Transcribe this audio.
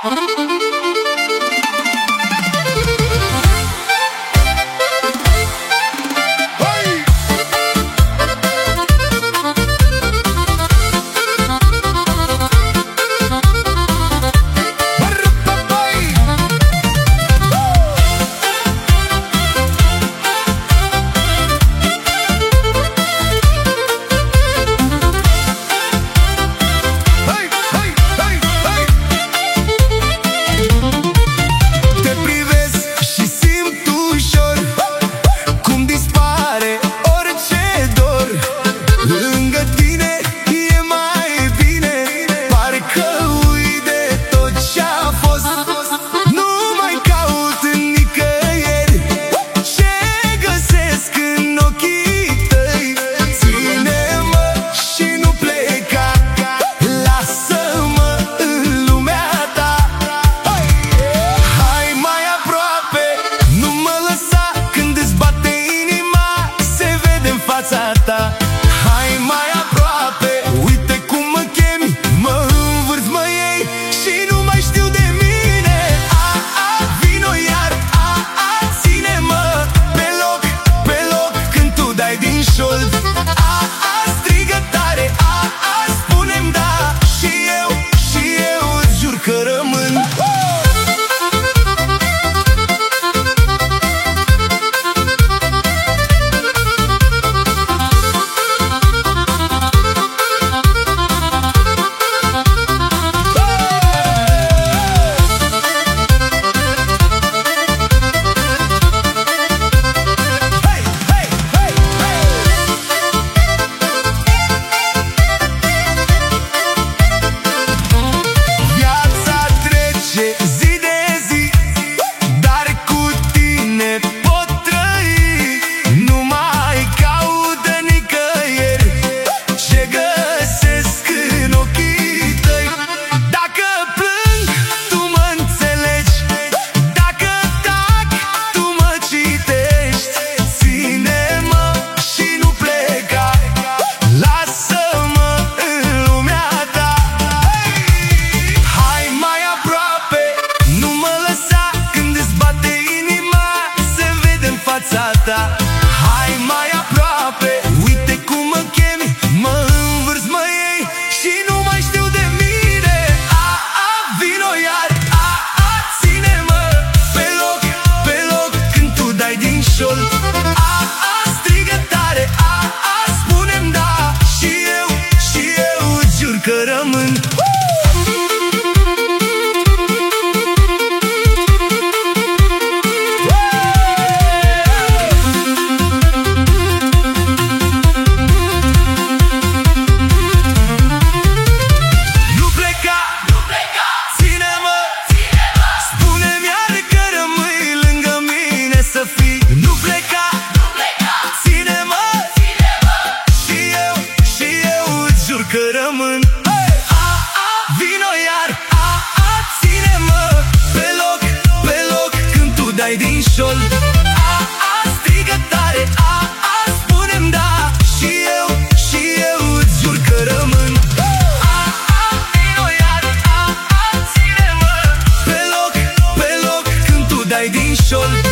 Hai mai aproape, uite cum mă chemi, mă învârți, mă iei și nu mai știu de mine. Vino iar, ține-mă pe loc când tu dai din șold. Strigă tare, spune-mi da și eu îți jur că rămân. Hai mai aproape, uite cum mă chemi, mă învârți, mă iei și nu mai știu de mine. Vino iar, ține-mă pe loc când tu dai din șold. Strigă tare, spune-mi da și eu îți jur că rămân. Nu pleca, ține-mă și eu îți jur că rămân. Vino iar, ține-mă pe loc când tu dai din șold. Strigă tare, spune-mi da și eu îți jur că rămân. Vino iar, ține-mă pe loc când tu dai din șold.